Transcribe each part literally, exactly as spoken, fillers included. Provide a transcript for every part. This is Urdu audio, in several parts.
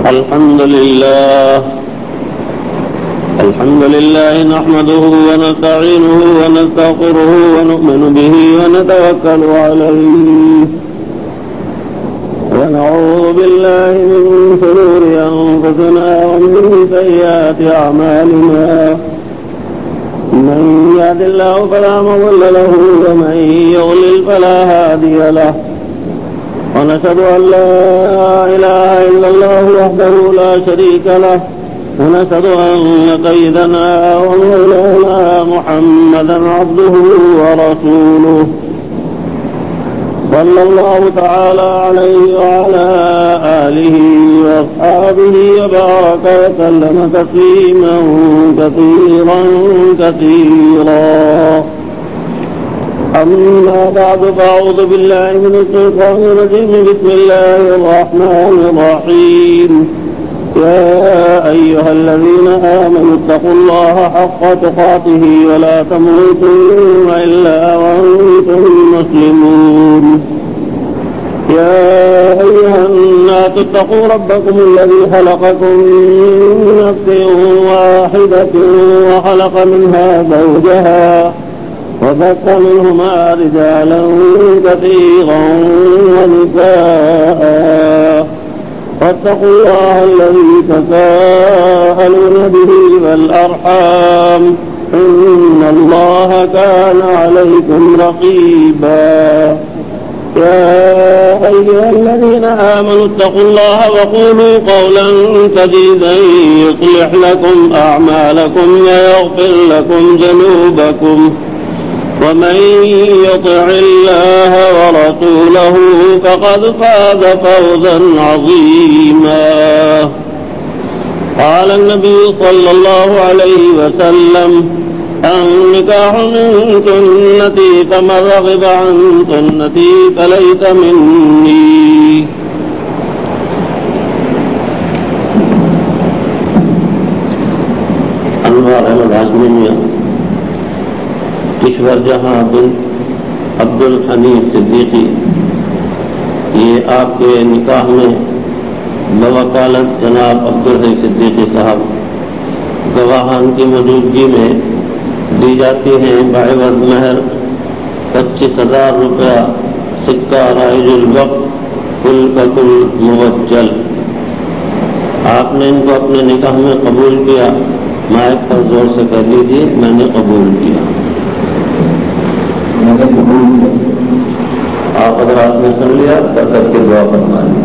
الحمد لله الحمد لله نحمده ونستعينه ونستغفره ونؤمن به ونتوكل عليه ونعوذ بالله من شرور أنفسنا ومن سيئات أعمالنا من يهد الله فلا مضل له ومن يضلل فلا هادي له ونشهد أن لا إله إلا الله وحده لا شريك له ونشهد أن سيدنا ومولانا محمدا عبده ورسوله صلى الله تعالى عليه وعلى آله وأصحابه وبارك وسلم تسليما كثيرا كثيرا أما بعد فأعوذ بالله من الشيطان الرجيم بسم الله الرحمن الرحيم يا أيها الذين آمنوا اتقوا الله حق تقاته ولا تموتن إلا وأنتم مسلمون يا أيها الناس اتقوا ربكم الذي خلقكم من نفس واحدة وخلق منها زوجها وبث منهما رجالا كثيرا ونساء واتقوا الله الذي تساءلون به والأرحام إن الله كان عليكم رقيبا يا أيها الذين آمنوا اتقوا الله وقولوا قولا سديدا يصلح لكم أعمالكم ويغفر لكم ذنوبكم ومن يطع الله ورسوله فقد فاز فوزا عظيما قال النبي صلى الله عليه وسلم النكاح من سنتي فمن رغب عن سنتي فليس مني انوار احمد ہاشمی میاں کشور جہاں بن عبد الحنیف صدیقی یہ آپ کے نکاح میں بوکالت جناب عبد الحی صدیقی صاحب گواہان کی موجودگی میں دی جاتی ہیں بعوض مہر پچیس ہزار روپیہ سکہ رائج الوقت کل کا کل موجل. آپ نے ان کو اپنے نکاح میں قبول کیا. مائک پر زور سے کہہ لیجیے میں نے قبول کیا. آپ حضرات نے سن لیا برکت کی دعا فرمائیں.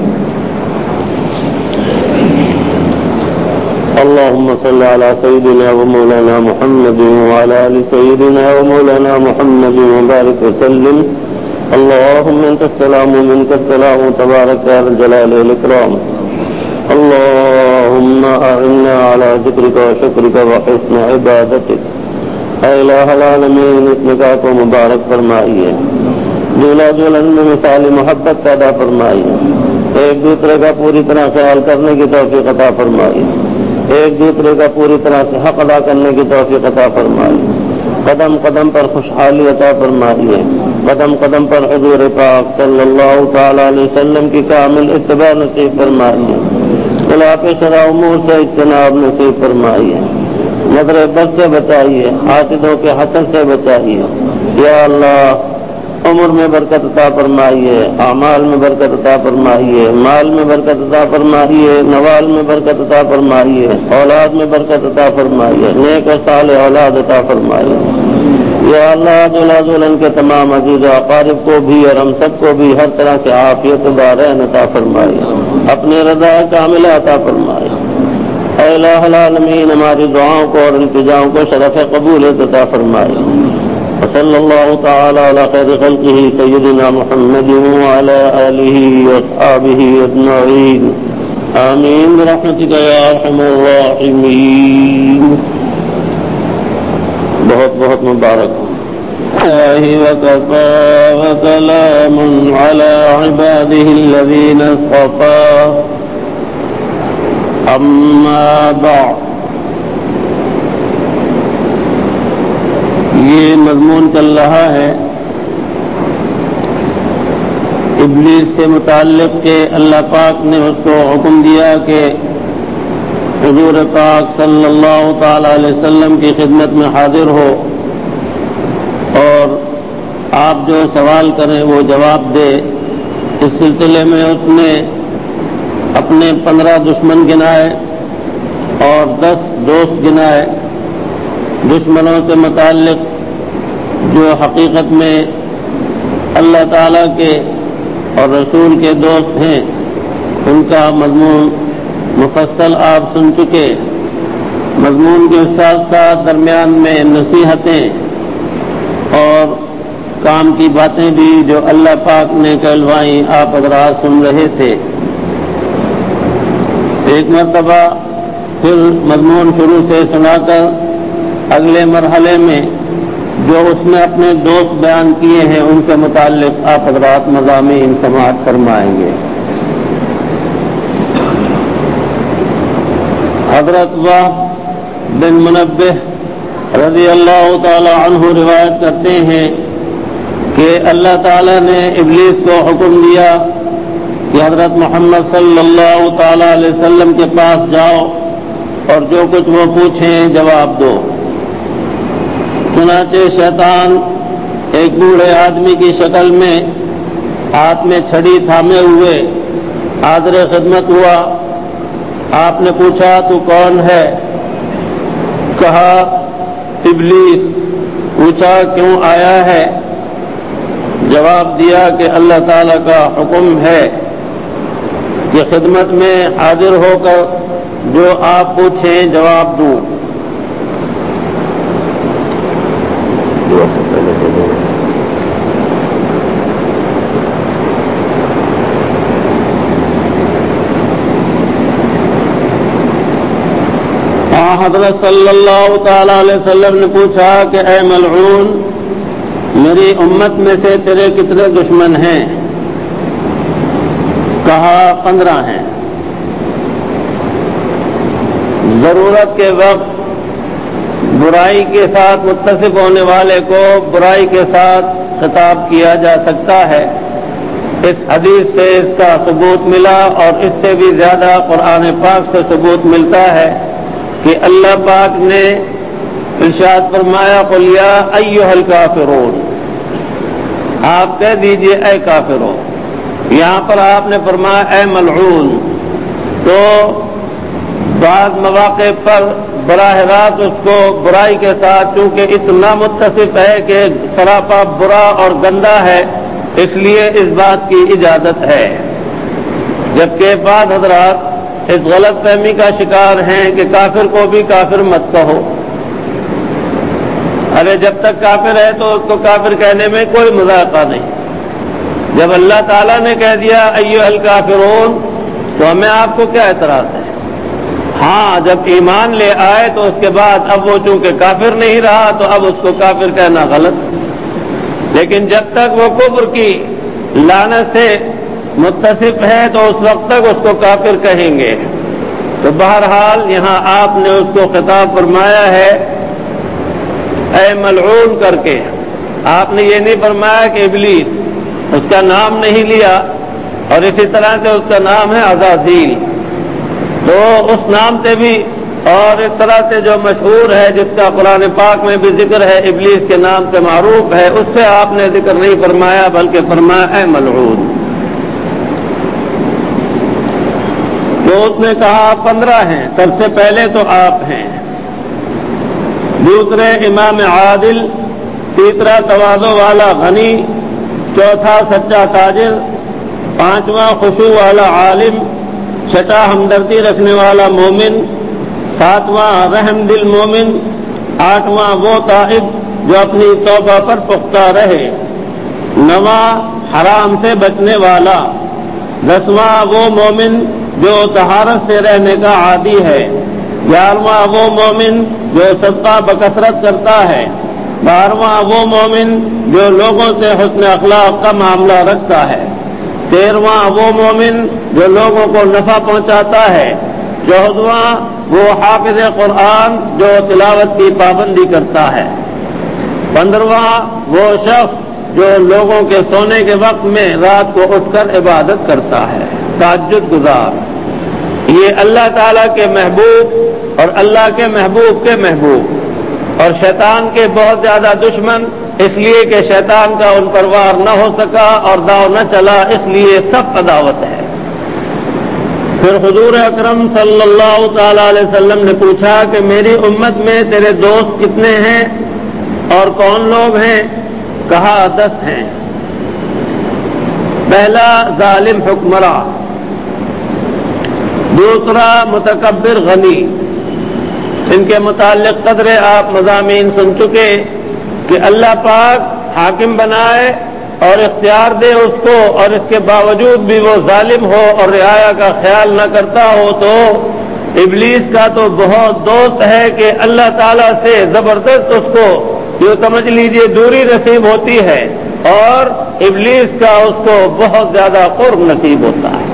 اللهم صل على سيدنا ومولانا محمد وعلى آل سيدنا ومولانا محمد وبارك وسلم. اللهم انت السلام ومنك السلام تبارك يا ذا الجلال والإكرام. اللهم أعنا على ذكرك وشكرك وحسن عبادتك. اے الہ العالمین اس نکاح کو مبارک فرمائیے. دولہا دلہن میں مثال محبت پیدا فرمائیے. ایک دوسرے کا پوری طرح خیال کرنے کی توفیق عطا فرمائیے. ایک دوسرے کا پوری طرح سے حق ادا کرنے کی توفیق عطا فرمائیے. قدم قدم پر خوشحالی عطا فرمائیے. قدم قدم پر حضور پاک صلی اللہ تعالی علیہ وسلم کی کامل اتباع نصیب فرمائیے. خلاف شرع امور سے اجتناب نصیب فرمائیے. نظر بد سے بچائیے. حاسدوں کے حسد سے بچائیے. یا اللہ عمر میں برکت عطا فرمائیے. اعمال میں برکت عطا فرمائیے. مال میں برکت عطا فرمائیے. نوال میں برکت عطا فرمائیے. اولاد میں برکت عطا فرمائیے. نیک و صالح اولاد عطا فرمائیے. یا اللہ دولہا دلہن کے تمام عزیز و اقارب کو بھی اور ہم سب کو بھی ہر طرح سے عافیت و دارین عطا فرمائیے. اپنی رضا کاملہ عطا فرمائیے. اے الہ العالمین ہماری دعاؤں کو اور التجاؤں کو شرف قبولیت عطا فرمائے. وصلی اللہ تعالی علی خیر خلقہ سیدنا محمد وعلی آلہ واصحابہ اجمعین. آمین برحمتک یا ارحم الراحمین. بہت بہت مبارک ہوں. وكفى وسلام على عباده الذين اصطفى. اما بعد. یہ مضمون چل رہا ہے ابلیس سے متعلق کہ اللہ پاک نے اس کو حکم دیا کہ حضور پاک صلی اللہ تعالی علیہ وسلم کی خدمت میں حاضر ہو اور آپ جو سوال کریں وہ جواب دے۔ اس سلسلے میں اس نے اپنے پندرہ دشمن گنائے اور دس دوست گنائے۔ دشمنوں سے متعلق جو حقیقت میں اللہ تعالیٰ کے اور رسول کے دوست ہیں ان کا مضمون مفصل آپ سن چکے۔ مضمون کے ساتھ ساتھ درمیان میں نصیحتیں اور کام کی باتیں بھی جو اللہ پاک نے کہلوائیں آپ حضرات سن رہے تھے۔ ایک مرتبہ پھر مضمون شروع سے سنا کر اگلے مرحلے میں جو اس نے اپنے دوست بیان کیے ہیں ان سے متعلق آپ حضرات مضامین سماعت فرمائیں گے۔ حضرت وہب بن منبہ رضی اللہ تعالی عنہ روایت کرتے ہیں کہ اللہ تعالی نے ابلیس کو حکم دیا کہ حضرت محمد صلی اللہ تعالی علیہ وسلم کے پاس جاؤ اور جو کچھ وہ پوچھیں جواب دو۔ چنانچہ شیطان ایک بوڑھے آدمی کی شکل میں ہاتھ میں چھڑی تھامے ہوئے حاضر خدمت ہوا۔ آپ نے پوچھا تو کون ہے؟ کہا ابلیس۔ پوچھا کیوں آیا ہے؟ جواب دیا کہ اللہ تعالیٰ کا حکم ہے کہ خدمت میں حاضر ہو کر جو آپ پوچھیں جواب دوں۔ حضرت صلی اللہ تعالی علیہ وسلم نے پوچھا کہ اے ملعون، میری امت میں سے تیرے کتنے دشمن ہیں؟ کہا پندرہ ہیں۔ ضرورت کے وقت برائی کے ساتھ متصف ہونے والے کو برائی کے ساتھ خطاب کیا جا سکتا ہے۔ اس حدیث سے اس کا ثبوت ملا اور اس سے بھی زیادہ قرآن پاک سے ثبوت ملتا ہے کہ اللہ پاک نے ارشاد فرمایا قل یا ایھا الکافرون، آپ کہہ دیجئے اے کافروں۔ یہاں پر آپ نے فرمایا اے ملعون، تو بعض مواقع پر براہ راست اس کو برائی کے ساتھ چونکہ اتنا متصف ہے کہ سراپا برا اور گندا ہے اس لیے اس بات کی اجازت ہے، جبکہ بعض حضرات اس غلط فہمی کا شکار ہیں کہ کافر کو بھی کافر مت کہو۔ ارے جب تک کافر ہے تو اس کو کافر کہنے میں کوئی مذاقہ نہیں۔ جب اللہ تعالیٰ نے کہہ دیا ایھا الکافرون تو ہمیں آپ کو کیا اعتراض ہے؟ ہاں جب ایمان لے آئے تو اس کے بعد اب وہ چونکہ کافر نہیں رہا تو اب اس کو کافر کہنا غلط، لیکن جب تک وہ کفر کی لعنت سے متصف ہے تو اس وقت تک اس کو کافر کہیں گے۔ تو بہرحال یہاں آپ نے اس کو خطاب فرمایا ہے اے ملعون کر کے، آپ نے یہ نہیں فرمایا کہ ابلیس، اس کا نام نہیں لیا، اور اسی طرح سے اس کا نام ہے عزازیل، تو اس نام سے بھی اور اس طرح سے جو مشہور ہے جس کا قرآن پاک میں بھی ذکر ہے ابلیس کے نام سے معروف ہے، اس سے آپ نے ذکر نہیں فرمایا بلکہ فرمایا اے ملعون۔ تو اس نے کہا پندرہ ہیں، سب سے پہلے تو آپ ہیں، دوسرے امام عادل، تیسرا تواضع والا غنی، چوتھا سچا تاجر، پانچواں خشوع والا عالم، چھٹا ہمدردی رکھنے والا مومن، ساتواں رحم دل مومن، آٹھواں وہ تائب جو اپنی توبہ پر پختہ رہے، نواں حرام سے بچنے والا، دسواں وہ مومن جو طہارت سے رہنے کا عادی ہے، گیارہواں وہ مومن جو صدقہ بکثرت کرتا ہے، بارہواں وہ مومن جو لوگوں سے حسن اخلاق کا معاملہ رکھتا ہے، تیرہواں وہ مومن جو لوگوں کو نفع پہنچاتا ہے، چودہواں وہ حافظ قرآن جو تلاوت کی پابندی کرتا ہے، پندرہواں وہ شخص جو لوگوں کے سونے کے وقت میں رات کو اٹھ کر عبادت کرتا ہے، تہجد گزار، یہ اللہ تعالیٰ کے محبوب اور اللہ کے محبوب کے محبوب اور شیطان کے بہت زیادہ دشمن، اس لیے کہ شیطان کا ان پر وار نہ ہو سکا اور داؤ نہ چلا، اس لیے سب عداوت ہے۔ پھر حضور اکرم صلی اللہ تعالی علیہ وسلم نے پوچھا کہ میری امت میں تیرے دوست کتنے ہیں اور کون لوگ ہیں؟ کہا دس ہیں۔ پہلا ظالم حکمراں، دوسرا متکبر غنی۔ ان کے متعلق قدرے آپ مضامین سن چکے کہ اللہ پاک حاکم بنائے اور اختیار دے اس کو، اور اس کے باوجود بھی وہ ظالم ہو اور رعایا کا خیال نہ کرتا ہو، تو ابلیس کا تو بہت دوست ہے کہ اللہ تعالیٰ سے زبردست اس کو یہ سمجھ لیجئے دوری نصیب ہوتی ہے، اور ابلیس کا اس کو بہت زیادہ قرب نصیب ہوتا ہے۔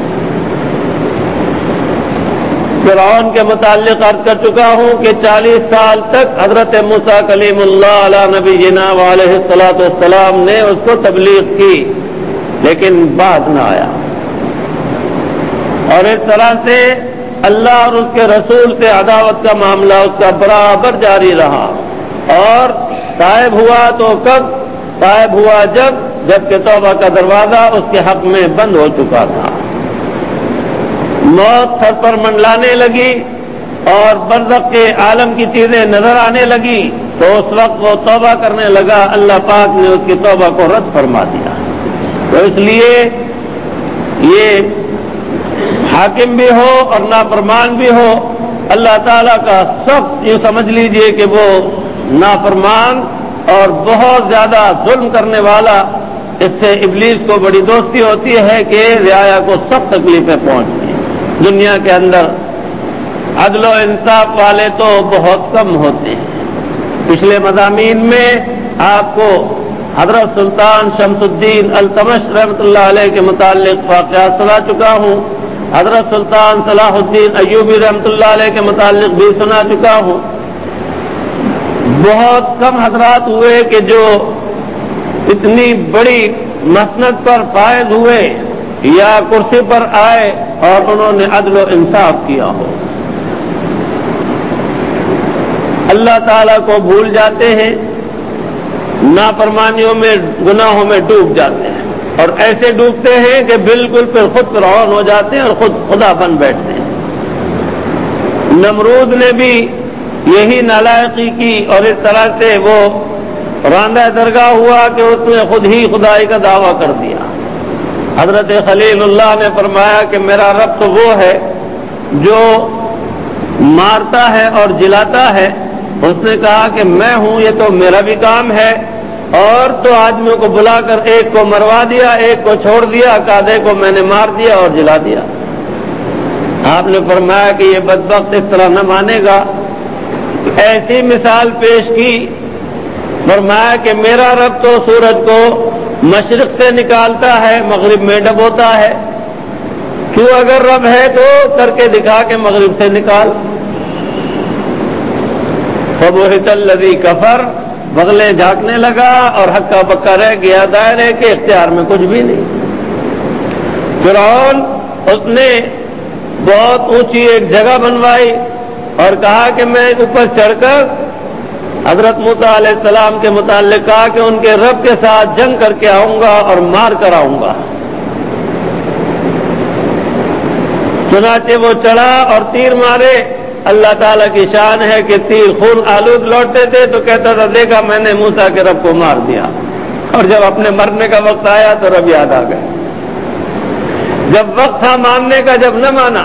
فرعون کے متعلق عرض کر چکا ہوں کہ چالیس سال تک حضرت موسیٰ کلیم اللہ علی نبینا وعلیہ الصلاۃ والسلام نے اس کو تبلیغ کی، لیکن باز نہ آیا، اور اس طرح سے اللہ اور اس کے رسول سے عداوت کا معاملہ اس کا برابر جاری رہا، اور طائب ہوا تو کب؟ طائب ہوا جب جبکہ توبہ کا دروازہ اس کے حق میں بند ہو چکا تھا۔ موت سر پر منڈلانے لگی اور برزخ کے عالم کی چیزیں نظر آنے لگی، تو اس وقت وہ توبہ کرنے لگا، اللہ پاک نے اس کی توبہ کو رد فرما دیا۔ تو اس لیے یہ حاکم بھی ہو اور نافرمان بھی ہو، اللہ تعالیٰ کا سخت یہ سمجھ لیجئے کہ وہ نافرمان اور بہت زیادہ ظلم کرنے والا، اس سے ابلیس کو بڑی دوستی ہوتی ہے کہ رعایا کو سخت تکلیفیں پہنچتی ہیں۔ دنیا کے اندر عدل و انصاف والے تو بہت کم ہوتے ہیں۔ پچھلے مضامین میں آپ کو حضرت سلطان شمس الدین التمش رحمۃ اللہ علیہ کے متعلق واقعات سنا چکا ہوں، حضرت سلطان صلاح الدین ایوبی رحمۃ اللہ علیہ کے متعلق بھی سنا چکا ہوں۔ بہت کم حضرات ہوئے کہ جو اتنی بڑی مسند پر فائز ہوئے یا کرسی پر آئے اور انہوں نے عدل و انصاف کیا ہو۔ اللہ تعالیٰ کو بھول جاتے ہیں، نافرمانیوں میں گناہوں میں ڈوب جاتے ہیں، اور ایسے ڈوبتے ہیں کہ بالکل پھر خود فرعون ہو جاتے ہیں اور خود خدا بن بیٹھتے ہیں۔ نمرود نے بھی یہی نالائقی کی، اور اس طرح سے وہ راندہ درگاہ ہوا کہ اس نے خود ہی خدائی کا دعویٰ کر دیا۔ حضرت خلیل اللہ نے فرمایا کہ میرا رب تو وہ ہے جو مارتا ہے اور جلاتا ہے۔ اس نے کہا کہ میں ہوں، یہ تو میرا بھی کام ہے، اور تو آدمیوں کو بلا کر ایک کو مروا دیا، ایک کو چھوڑ دیا، قادے کو میں نے مار دیا اور جلا دیا۔ آپ نے فرمایا کہ یہ بدبخت اس طرح نہ مانے گا۔ ایسی مثال پیش کی، فرمایا کہ میرا رب تو سورج کو مشرق سے نکالتا ہے، مغرب میں ڈبوتا ہے۔ تو اگر رب ہے تو کر کے دکھا کہ مغرب سے نکال۔ فبہت الذی کفر، بغلیں جھانکنے لگا اور ہکا بکا رہ گیا، دائرے کے اختیار میں کچھ بھی نہیں۔ فرعون اس نے بہت اونچی ایک جگہ بنوائی اور کہا کہ میں اوپر چڑھ کر حضرت موسیٰ علیہ السلام کے متعلق کہا کہ ان کے رب کے ساتھ جنگ کر کے آؤں گا اور مار کر آؤں گا۔ چنانچہ وہ چڑھا اور تیر مارے۔ اللہ تعالیٰ کی شان ہے کہ تیر خون آلود لوٹتے تھے تو کہتا تھا دیکھا میں نے موسیٰ کے رب کو مار دیا، اور جب اپنے مرنے کا وقت آیا تو رب یاد آ گئے۔ جب وقت تھا ماننے کا، جب نہ مانا۔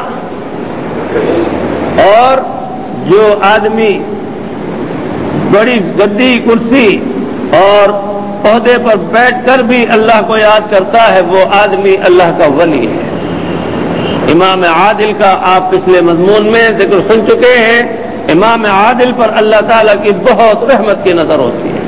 اور جو آدمی بڑی گدی کرسی اور عہدے پر بیٹھ کر بھی اللہ کو یاد کرتا ہے، وہ آدمی اللہ کا ولی ہے۔ امام عادل کا آپ پچھلے مضمون میں ذکر سن چکے ہیں۔ امام عادل پر اللہ تعالیٰ کی بہت رحمت کی نظر ہوتی ہے۔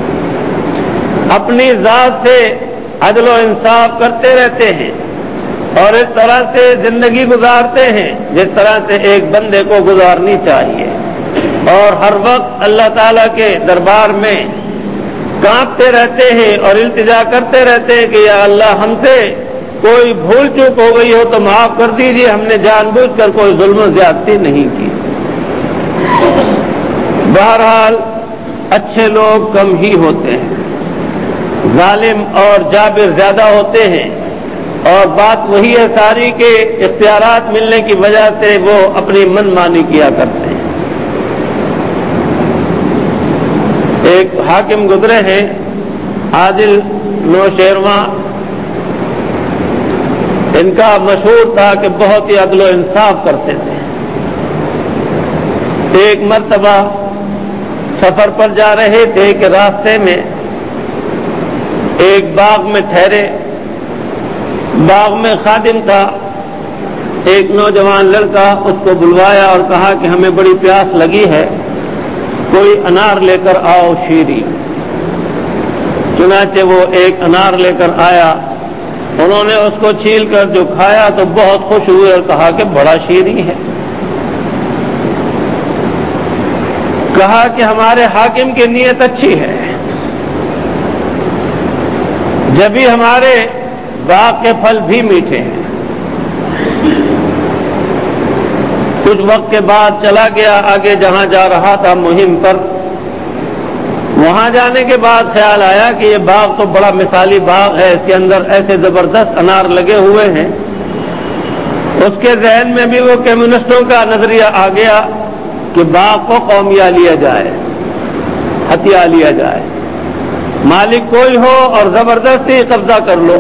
اپنی ذات سے عدل و انصاف کرتے رہتے ہیں اور اس طرح سے زندگی گزارتے ہیں جس طرح سے ایک بندے کو گزارنی چاہیے، اور ہر وقت اللہ تعالیٰ کے دربار میں کانپتے رہتے ہیں اور التجا کرتے رہتے ہیں کہ یا اللہ ہم سے کوئی بھول چوک ہو گئی ہو تو معاف کر دیجیے، ہم نے جان بوجھ کر کوئی ظلم و زیادتی نہیں کی۔ بہرحال اچھے لوگ کم ہی ہوتے ہیں، ظالم اور جابر زیادہ ہوتے ہیں، اور بات وہی ہے ساری کہ اختیارات ملنے کی وجہ سے وہ اپنی من مانی کیا کرتے ہیں۔ ایک حاکم گزرے ہیں عادل نوشیرواں، ان کا مشہور تھا کہ بہت ہی عدل و انصاف کرتے تھے۔ ایک مرتبہ سفر پر جا رہے تھے کہ راستے میں ایک باغ میں ٹھہرے، باغ میں خادم تھا، ایک نوجوان لڑکا اس کو بلوایا اور کہا کہ ہمیں بڑی پیاس لگی ہے، کوئی انار لے کر آؤ شیریں۔ چنانچہ وہ ایک انار لے کر آیا، انہوں نے اس کو چھیل کر جو کھایا تو بہت خوش ہوئے اور کہا کہ بڑا شیریں ہے۔ کہا کہ ہمارے حاکم کی نیت اچھی ہے، جبھی ہمارے باغ کے پھل بھی میٹھے ہیں۔ کچھ وقت کے بعد چلا گیا آگے جہاں جا رہا تھا مہم پر، وہاں جانے کے بعد خیال آیا کہ یہ باغ تو بڑا مثالی باغ ہے، اس کے اندر ایسے زبردست انار لگے ہوئے ہیں۔ اس کے ذہن میں بھی وہ کمیونسٹوں کا نظریہ آ گیا کہ باغ کو قومیہ لیا جائے، ہتھیا لیا جائے، مالک کوئی ہو اور زبردستی قبضہ کر لو۔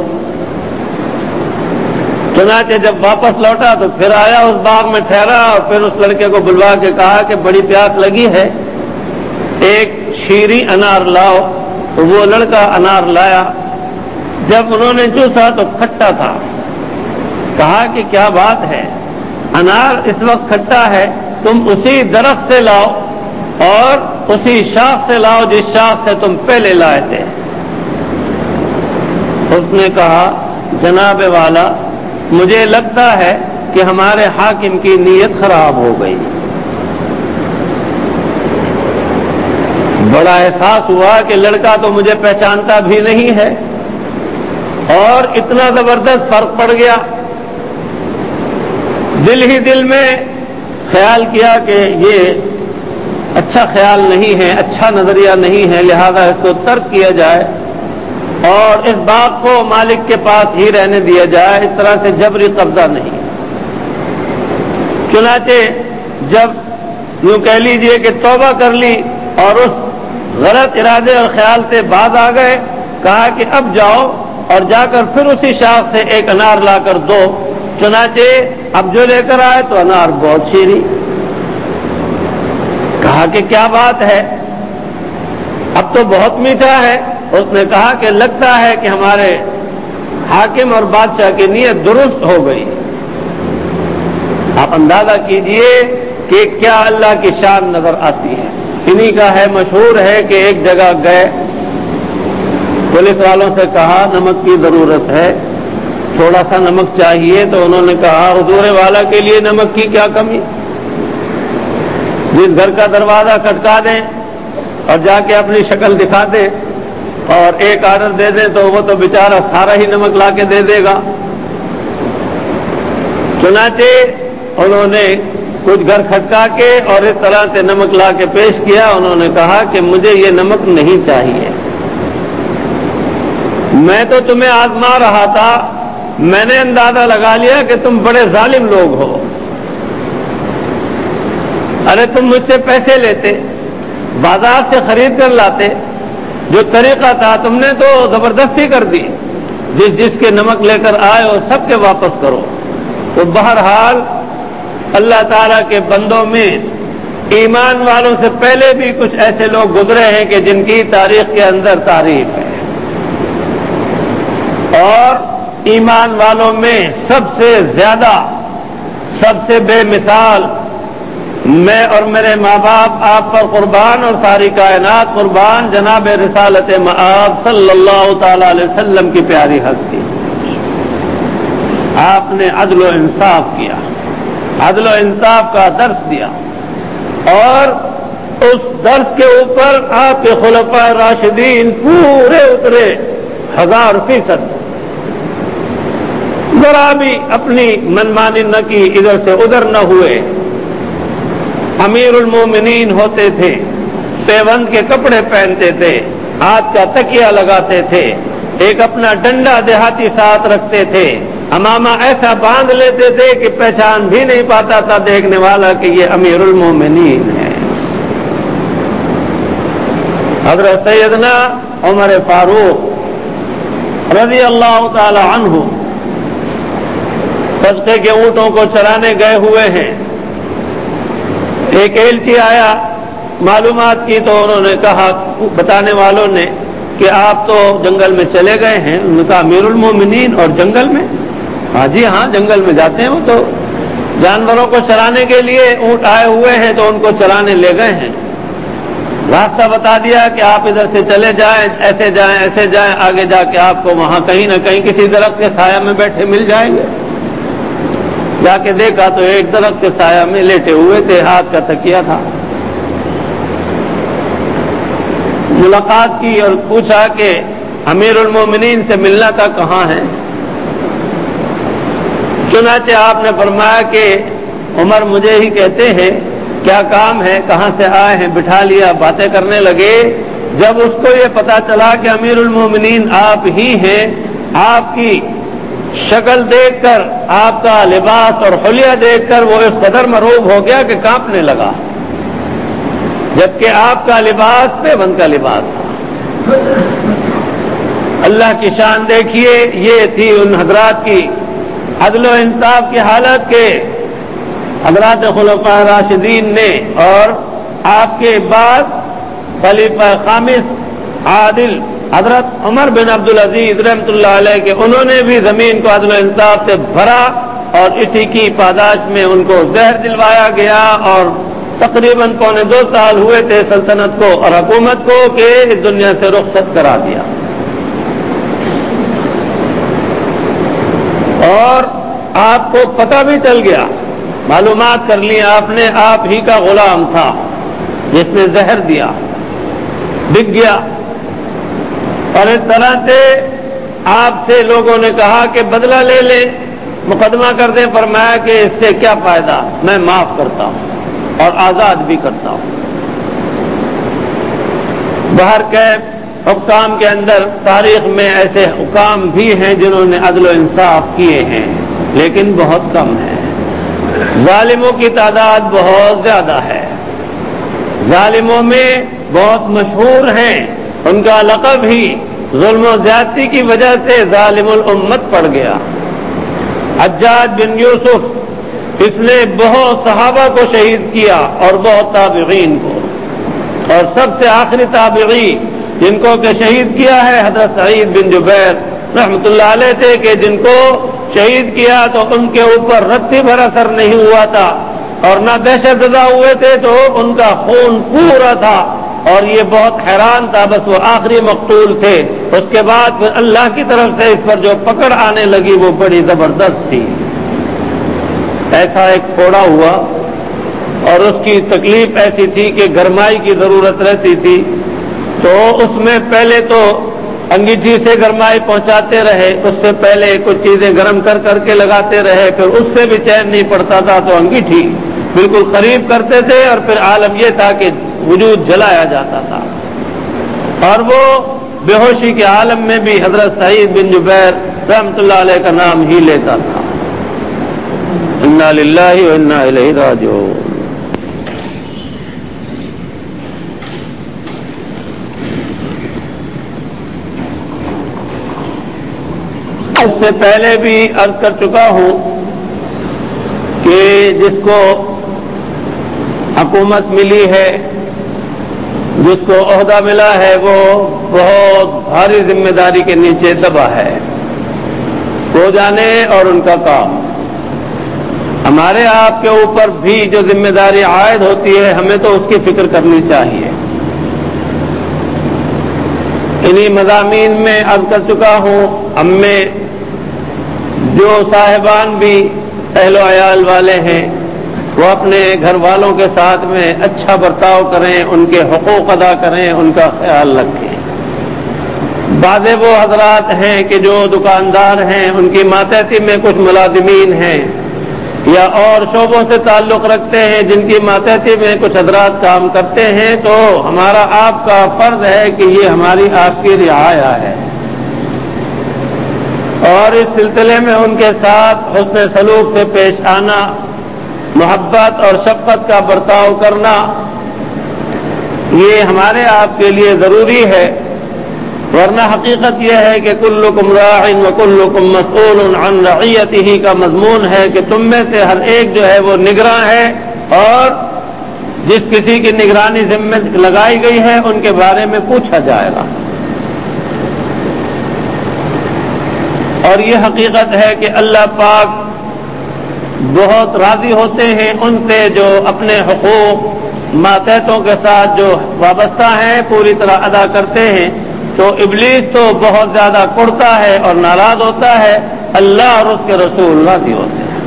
چنانچہ جب واپس لوٹا تو پھر آیا اس باغ میں ٹھہرا اور پھر اس لڑکے کو بلوا کے کہا کہ بڑی پیاس لگی ہے، ایک شیریں انار لاؤ۔ تو وہ لڑکا انار لایا، جب انہوں نے چوسا تو کھٹا تھا۔ کہا کہ کیا بات ہے، انار اس وقت کھٹا ہے، تم اسی درخت سے لاؤ اور اسی شاخ سے لاؤ جس شاخ سے تم پہلے لائے تھے۔ اس نے کہا جناب والا، مجھے لگتا ہے کہ ہمارے حاکم کی نیت خراب ہو گئی۔ بڑا احساس ہوا کہ لڑکا تو مجھے پہچانتا بھی نہیں ہے اور اتنا زبردست فرق پڑ گیا۔ دل ہی دل میں خیال کیا کہ یہ اچھا خیال نہیں ہے، اچھا نظریہ نہیں ہے، لہذا اس کو ترک کیا جائے اور اس باغ کو مالک کے پاس ہی رہنے دیا جائے، اس طرح سے جبری قبضہ نہیں۔ چنانچہ جب یوں کہہ لیجئے کہ توبہ کر لی اور اس غلط ارادے اور خیال سے باز آ گئے، کہا کہ اب جاؤ اور جا کر پھر اسی شاخ سے ایک انار لا کر دو۔ چنانچہ اب جو لے کر آئے تو انار بہت شیریں۔ کہا کہ کیا بات ہے، اب تو بہت میٹھا ہے۔ اس نے کہا کہ لگتا ہے کہ ہمارے حاکم اور بادشاہ کی نیت درست ہو گئی۔ آپ اندازہ کیجئے کہ کیا اللہ کی شان نظر آتی ہے۔ انہی کا ہے، مشہور ہے کہ ایک جگہ گئے، پولیس والوں سے کہا نمک کی ضرورت ہے، تھوڑا سا نمک چاہیے، تو انہوں نے کہا حضور والا کے لیے نمک کی کیا کمی، جس گھر کا دروازہ کھٹکا دیں اور جا کے اپنی شکل دکھا دیں اور ایک آرڈر دے دیں تو وہ تو بیچارہ سارا ہی نمک لا کے دے دے گا۔ چنانچہ انہوں نے کچھ گھر کھٹکا کے اور اس طرح سے نمک لا کے پیش کیا۔ انہوں نے کہا کہ مجھے یہ نمک نہیں چاہیے، میں تو تمہیں آزما رہا تھا، میں نے اندازہ لگا لیا کہ تم بڑے ظالم لوگ ہو، ارے تم مجھ سے پیسے لیتے، بازار سے خرید کر لاتے، جو طریقہ تھا تم نے تو زبردستی کر دی، جس جس کے نمک لے کر آئے اور سب کے واپس کرو۔ تو بہرحال اللہ تعالیٰ کے بندوں میں ایمان والوں سے پہلے بھی کچھ ایسے لوگ گزرے ہیں کہ جن کی تاریخ کے اندر تعریف ہے، اور ایمان والوں میں سب سے زیادہ، سب سے بے مثال، میں اور میرے ماں باپ آپ پر قربان اور ساری کائنات قربان، جناب رسالت مآب صلی اللہ تعالی علیہ وسلم کی پیاری ہستی۔ آپ نے عدل و انصاف کیا، عدل و انصاف کا درس دیا، اور اس درس کے اوپر آپ کے خلفاء راشدین پورے اترے ہزار فیصد۔ ذرا بھی اپنی منمانی نہ کی، ادھر سے ادھر نہ ہوئے. امیر المومنین ہوتے تھے، پیوند کے کپڑے پہنتے تھے، ہاتھ کا تکیہ لگاتے تھے، ایک اپنا ڈنڈا دیہاتی ساتھ رکھتے تھے، امامہ ایسا باندھ لیتے تھے کہ پہچان بھی نہیں پاتا تھا دیکھنے والا کہ یہ امیر المومنین ہے. حضرت سیدنا عمر فاروق رضی اللہ تعالی عنہ صدقے کے اونٹوں کو چرانے گئے ہوئے ہیں. ایک ایلچی آیا، معلومات کی تو انہوں نے کہا، بتانے والوں نے، کہ آپ تو جنگل میں چلے گئے ہیں. انہوں نے کہا امیر المومنین اور جنگل میں؟ ہاں جی ہاں، جنگل میں جاتے ہیں، وہ تو جانوروں کو چرانے کے لیے اونٹ آئے ہوئے ہیں تو ان کو چرانے لے گئے ہیں. راستہ بتا دیا کہ آپ ادھر سے چلے جائیں، ایسے جائیں ایسے جائیں، آگے جا کے آپ کو وہاں کہیں نہ کہیں کسی درخت کے سایہ میں بیٹھے مل جائیں گے. جا کے دیکھا تو ایک درخت کے سایہ میں لیٹے ہوئے تھے، ہاتھ کا تکیہ تھا. ملاقات کی اور پوچھا کہ امیر المومنین سے ملنا تھا، کہاں ہے؟ چنانچہ آپ نے فرمایا کہ عمر مجھے ہی کہتے ہیں، کیا کام ہے، کہاں سے آئے ہیں؟ بٹھا لیا، باتیں کرنے لگے. جب اس کو یہ پتا چلا کہ امیر المومنین آپ ہی ہیں، آپ کی شکل دیکھ کر، آپ کا لباس اور حلیہ دیکھ کر وہ اس قدر مرعوب ہو گیا کہ کانپنے لگا، جبکہ آپ کا لباس پیوند کا لباس تھا. اللہ کی شان دیکھیے، یہ تھی ان حضرات کی عدل و انصاف کی حالت کے حضرات خلفاء راشدین نے، اور آپ کے بعد خلیفہ خامس عادل حضرت عمر بن عبدالعزیز رحمۃ اللہ علیہ کے، انہوں نے بھی زمین کو عدل و انصاف سے بھرا اور اسی کی پاداش میں ان کو زہر دلوایا گیا، اور تقریباً پونے دو سال ہوئے تھے سلطنت کو اور حکومت کو کہ اس دنیا سے رخصت کرا دیا. اور آپ کو پتہ بھی چل گیا، معلومات کر لی آپ نے، آپ ہی کا غلام تھا جس نے زہر دیا، بک گیا. اور اس طرح سے آپ سے لوگوں نے کہا کہ بدلہ لے لیں، مقدمہ کر دیں. فرمایا کہ اس سے کیا فائدہ، میں معاف کرتا ہوں اور آزاد بھی کرتا ہوں. باہر کے حکام کے اندر تاریخ میں ایسے حکام بھی ہیں جنہوں نے عدل و انصاف کیے ہیں، لیکن بہت کم ہیں. ظالموں کی تعداد بہت زیادہ ہے. ظالموں میں بہت مشہور ہیں، ان کا لقب ہی ظلم و زیادتی کی وجہ سے ظالم الامت پڑ گیا. حجاج بن یوسف، اس نے بہت صحابہ کو شہید کیا اور بہت تابعین کو، اور سب سے آخری تابعی جن کو کہ شہید کیا ہے حضرت سعید بن جبیر رحمۃ اللہ علیہ تھے، کہ جن کو شہید کیا تو ان کے اوپر رتی بھر اثر نہیں ہوا تھا اور نہ دہشت زدہ ہوئے تھے، تو ان کا خون پورا تھا اور یہ بہت حیران تھا. بس وہ آخری مقتول تھے. اس کے بعد پھر اللہ کی طرف سے اس پر جو پکڑ آنے لگی وہ بڑی زبردست تھی. ایسا ایک پھوڑا ہوا اور اس کی تکلیف ایسی تھی کہ گرمائی کی ضرورت رہتی تھی، تو اس میں پہلے تو انگیٹھی سے گرمائی پہنچاتے رہے، اس سے پہلے کچھ چیزیں گرم کر کر کے لگاتے رہے، پھر اس سے بھی چین نہیں پڑتا تھا تو انگیٹھی بالکل قریب کرتے تھے، اور پھر عالم یہ تھا کہ وجود جلایا جاتا تھا. اور وہ بے ہوشی کے عالم میں بھی حضرت سعید بن جبیر رحمۃ اللہ علیہ کا نام ہی لیتا تھا. انا للہ و انا الیہ راجعون. اس سے پہلے بھی عرض کر چکا ہوں کہ جس کو حکومت ملی ہے، جس کو عہدہ ملا ہے، وہ بہت بھاری ذمہ داری کے نیچے دبا ہے. وہ جانے اور ان کا کام. ہمارے آپ کے اوپر بھی جو ذمہ داری عائد ہوتی ہے، ہمیں تو اس کی فکر کرنی چاہیے. انہی مضامین میں عرض کر چکا ہوں، ہم میں جو صاحبان بھی اہل و عیال والے ہیں، وہ اپنے گھر والوں کے ساتھ میں اچھا برتاؤ کریں، ان کے حقوق ادا کریں، ان کا خیال رکھیں. بعض وہ حضرات ہیں کہ جو دکاندار ہیں، ان کی ماتحتی میں کچھ ملازمین ہیں یا اور شعبوں سے تعلق رکھتے ہیں جن کی ماتحتی میں کچھ حضرات کام کرتے ہیں، تو ہمارا آپ کا فرض ہے کہ یہ ہماری آپ کی رعایا ہے، اور اس سلسلے میں ان کے ساتھ حسن سلوک سے پیش آنا، محبت اور شفقت کا برتاؤ کرنا، یہ ہمارے آپ کے لیے ضروری ہے، ورنہ حقیقت یہ ہے کہ کلکم راع وکلکم مسئول عن رعیتہ کا مضمون ہے کہ تم میں سے ہر ایک جو ہے وہ نگراں ہے، اور جس کسی کی نگرانی ذمہ لگائی گئی ہے ان کے بارے میں پوچھا جائے گا۔ اور یہ حقیقت ہے کہ اللہ پاک بہت راضی ہوتے ہیں ان سے جو اپنے حقوق ماتحتوں کے ساتھ جو وابستہ ہیں پوری طرح ادا کرتے ہیں، تو ابلیس تو بہت زیادہ کڑتا ہے اور ناراض ہوتا ہے، اللہ اور اس کے رسول راضی ہوتے ہیں۔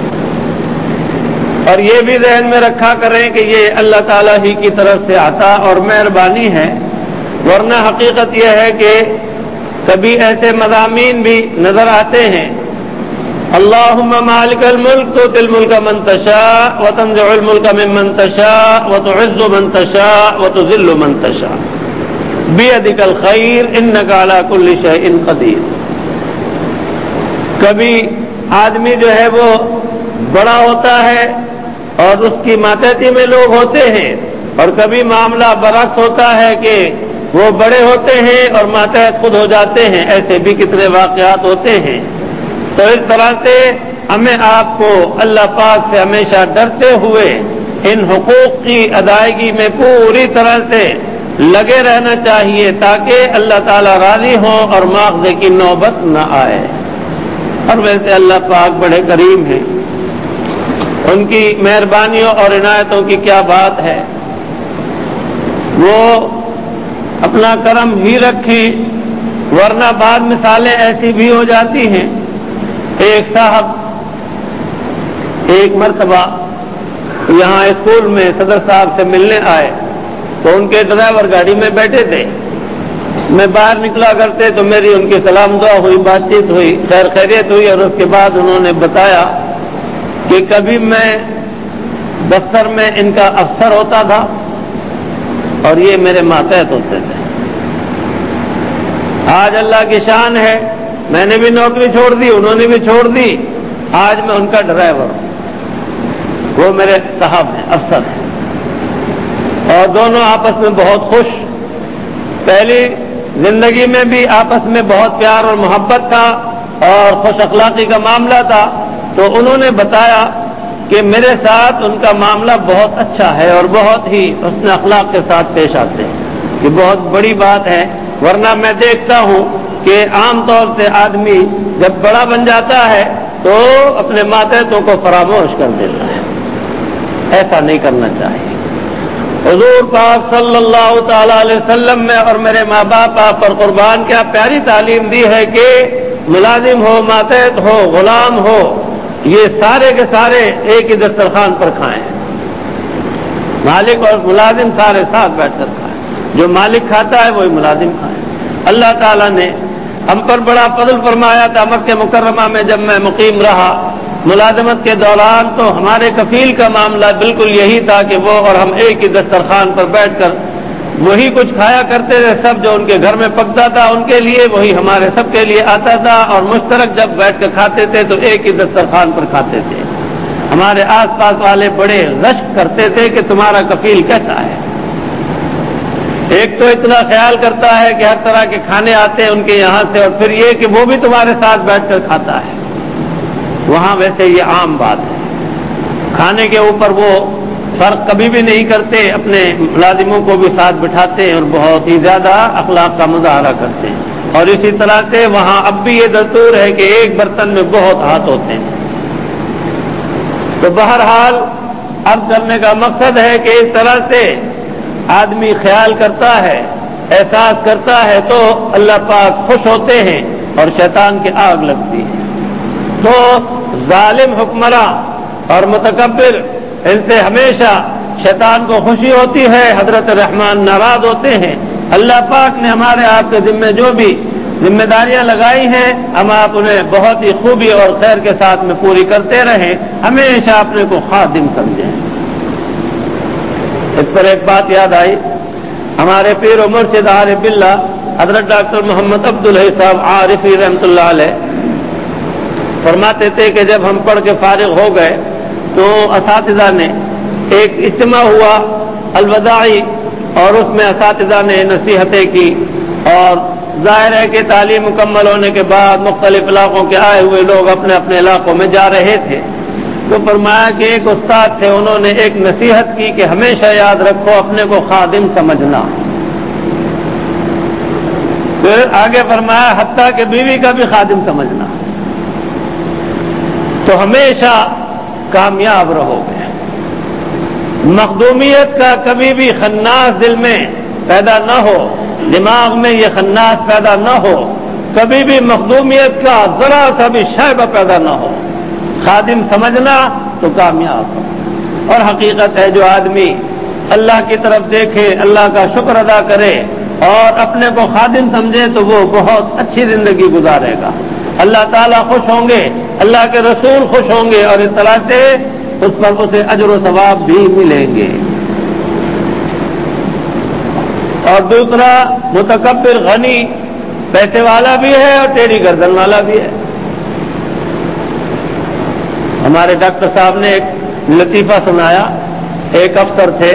اور یہ بھی ذہن میں رکھا کریں کہ یہ اللہ تعالیٰ ہی کی طرف سے عطا اور مہربانی ہے، ورنہ حقیقت یہ ہے کہ کبھی ایسے مضامین بھی نظر آتے ہیں، اللہم مالک الملک تؤتی الملک من تشاء وتنزع الملک ممن تشاء وتعز من تشاء وتذل من تشاء بیدک الخیر انک علی کل شیء قدیر۔ کبھی آدمی جو ہے وہ بڑا ہوتا ہے اور اس کی ماتحتی میں لوگ ہوتے ہیں، اور کبھی معاملہ برعکس ہوتا ہے کہ وہ بڑے ہوتے ہیں اور ماتحت خود ہو جاتے ہیں، ایسے بھی کتنے واقعات ہوتے ہیں۔ تو اس طرح سے ہمیں آپ کو اللہ پاک سے ہمیشہ ڈرتے ہوئے ان حقوق کی ادائیگی میں پوری طرح سے لگے رہنا چاہیے، تاکہ اللہ تعالیٰ راضی ہوں اور مواخذے کی نوبت نہ آئے۔ اور ویسے اللہ پاک بڑے کریم ہیں، ان کی مہربانیوں اور عنایتوں کی کیا بات ہے، وہ اپنا کرم ہی رکھیں، ورنہ بعض مثالیں ایسی بھی ہو جاتی ہیں۔ ایک صاحب ایک مرتبہ یہاں اسکول میں صدر صاحب سے ملنے آئے، تو ان کے ڈرائیور گاڑی میں بیٹھے تھے، میں باہر نکلا کرتے تو میری ان کی سلام دعا ہوئی، بات چیت ہوئی، خیر خیریت ہوئی، اور اس کے بعد انہوں نے بتایا کہ کبھی میں دفتر میں ان کا افسر ہوتا تھا اور یہ میرے ماتحت ہوتے تھے۔ آج اللہ کی شان ہے، میں نے بھی نوکری چھوڑ دی، انہوں نے بھی چھوڑ دی، آج میں ان کا ڈرائیور ہوں، وہ میرے صاحب ہیں، افسر ہیں، اور دونوں آپس میں بہت خوش۔ پہلی زندگی میں بھی آپس میں بہت پیار اور محبت تھا اور خوش اخلاقی کا معاملہ تھا، تو انہوں نے بتایا کہ میرے ساتھ ان کا معاملہ بہت اچھا ہے اور بہت ہی حسن اخلاق کے ساتھ پیش آتے ہیں۔ یہ بہت بڑی بات ہے، ورنہ میں دیکھتا ہوں کہ عام طور سے آدمی جب بڑا بن جاتا ہے تو اپنے ماتحتوں کو فراموش کر دیتا ہے، ایسا نہیں کرنا چاہیے۔ حضور پاک صلی اللہ تعالی علیہ وسلم میں اور میرے ماں باپ آپ پر قربان کیا پیاری تعلیم دی ہے کہ ملازم ہو، ماتحت ہو، غلام ہو، یہ سارے کے سارے ایک ہی دسترخوان پر کھائیں، مالک اور ملازم سارے ساتھ بیٹھ کر کھائیں، جو مالک کھاتا ہے وہی ملازم کھائیں۔ اللہ تعالیٰ نے ہم پر بڑا فضل فرمایا تھا مکہ مکرمہ میں، جب میں مقیم رہا ملازمت کے دوران، تو ہمارے کفیل کا معاملہ بالکل یہی تھا کہ وہ اور ہم ایک ہی دسترخوان پر بیٹھ کر وہی کچھ کھایا کرتے تھے، سب جو ان کے گھر میں پکتا تھا ان کے لیے وہی ہمارے سب کے لیے آتا تھا، اور مشترک جب بیٹھ کر کھاتے تھے تو ایک ہی دسترخوان پر کھاتے تھے۔ ہمارے آس پاس والے بڑے رشک کرتے تھے کہ تمہارا کفیل کیسا ہے، ایک تو اتنا خیال کرتا ہے کہ ہر طرح کے کھانے آتے ہیں ان کے یہاں سے، اور پھر یہ کہ وہ بھی تمہارے ساتھ بیٹھ کر کھاتا ہے۔ وہاں ویسے یہ عام بات ہے، کھانے کے اوپر وہ فرق کبھی بھی نہیں کرتے، اپنے ملازموں کو بھی ساتھ بٹھاتے ہیں اور بہت ہی زیادہ اخلاق کا مظاہرہ کرتے ہیں۔ اور اسی طرح سے وہاں اب بھی یہ دستور ہے کہ ایک برتن میں بہت ہاتھ ہوتے ہیں۔ تو بہرحال اب کرنے کا مقصد ہے کہ اس طرح سے آدمی خیال کرتا ہے، احساس کرتا ہے، تو اللہ پاک خوش ہوتے ہیں اور شیطان کی آگ لگتی ہے۔ تو ظالم حکمراں اور متکبر، ان سے ہمیشہ شیطان کو خوشی ہوتی ہے، حضرت رحمان ناراض ہوتے ہیں اللہ پاک نے ہمارے آپ کے ذمے جو بھی ذمہ داریاں لگائی ہیں ہم آپ انہیں بہت ہی خوبی اور خیر کے ساتھ میں پوری کرتے رہیں، ہمیشہ اپنے کو خادم سمجھیں۔ اس پر ایک بات یاد آئی، ہمارے پیر و مرشد عارف باللہ حضرت ڈاکٹر محمد عبدالحی صاحب عارفی رحمۃ اللہ علیہ فرماتے تھے کہ جب ہم پڑھ کے فارغ ہو گئے تو اساتذہ نے ایک اجتماع ہوا الوداعی، اور اس میں اساتذہ نے نصیحتیں کی، اور ظاہر ہے کہ تعلیم مکمل ہونے کے بعد مختلف علاقوں کے آئے ہوئے لوگ اپنے اپنے علاقوں میں جا رہے تھے، تو فرمایا کہ ایک استاد تھے، انہوں نے ایک نصیحت کی کہ ہمیشہ یاد رکھو اپنے کو خادم سمجھنا۔ پھر آگے فرمایا حتیٰ کہ بیوی کا بھی خادم سمجھنا، تو ہمیشہ کامیاب رہو گے۔ مخدومیت کا کبھی بھی خناس دل میں پیدا نہ ہو، دماغ میں یہ خناس پیدا نہ ہو، کبھی بھی مخدومیت کا ذرا سا بھی شائبہ پیدا نہ ہو، خادم سمجھنا تو کامیاب ہو۔ اور حقیقت ہے جو آدمی اللہ کی طرف دیکھے، اللہ کا شکر ادا کرے اور اپنے کو خادم سمجھے تو وہ بہت اچھی زندگی گزارے گا، اللہ تعالیٰ خوش ہوں گے، اللہ کے رسول خوش ہوں گے، اور اس طرح سے اس پر اسے اجر و ثواب بھی ملیں گے۔ اور دوسرا متکبر غنی پیسے والا بھی ہے اور ٹیڑھی گردن والا بھی ہے۔ ہمارے ڈاکٹر صاحب نے ایک لطیفہ سنایا، ایک افسر تھے،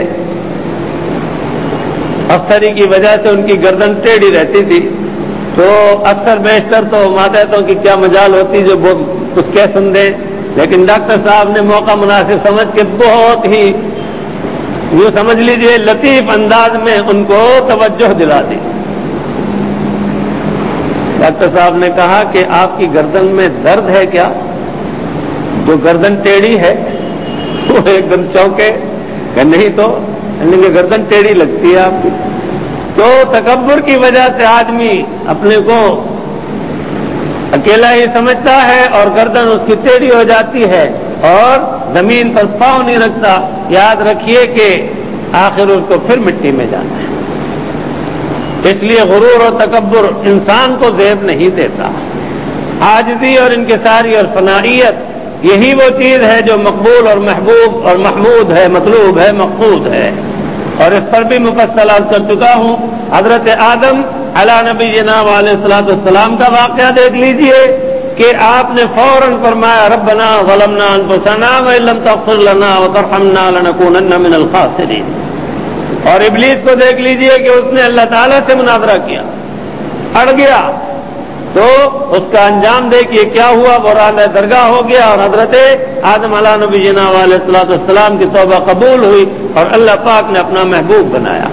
افسری کی وجہ سے ان کی گردن ٹیڑھی رہتی تھی، تو اکثر بیشتر تو ماتحتوں کی کیا مجال ہوتی جو کچھ کہہ سن دیں، لیکن ڈاکٹر صاحب نے موقع مناسب سمجھ کے بہت ہی یہ سمجھ لیجئے لطیف انداز میں ان کو توجہ دلا دی۔ ڈاکٹر صاحب نے کہا کہ آپ کی گردن میں درد ہے کیا؟ جو گردن ٹیڑھی ہے وہ ایک دم چونکے کہ نہیں تو گردن ٹیڑھی لگتی ہے آپ کی۔ تو تکبر کی وجہ سے آدمی اپنے کو اکیلا ہی سمجھتا ہے اور گردن اس کی ٹیڑھی ہو جاتی ہے اور زمین پر پاؤں نہیں رکھتا۔ یاد رکھیے کہ آخر اس کو پھر مٹی میں جانا ہے۔ اس لیے غرور اور تکبر انسان کو زیب نہیں دیتا۔ عاجزی اور انکساری اور فنائیت یہی وہ چیز ہے جو مقبول اور محبوب اور محمود ہے، مطلوب ہے، مقصود ہے۔ اور اس پر بھی مفصل عرض کر چکا ہوں۔ حضرت آدم علی نبینا علیہ الصلوۃ والسلام کا واقعہ دیکھ لیجئے کہ آپ نے فوراً فرمایا ربنا ظلمنا انفسنا وان لم تغفر لنا وترحمنا لنکونن من الخاسرین۔ اور ابلیس کو دیکھ لیجئے کہ اس نے اللہ تعالیٰ سے مناظرہ کیا، اڑ گیا، تو اس کا انجام دیکھیے کیا ہوا، برآمد درگاہ ہو گیا، اور حضرت آدم علیہ نبینا علیہ الصلوۃ والسلام کی توبہ قبول ہوئی اور اللہ پاک نے اپنا محبوب بنایا۔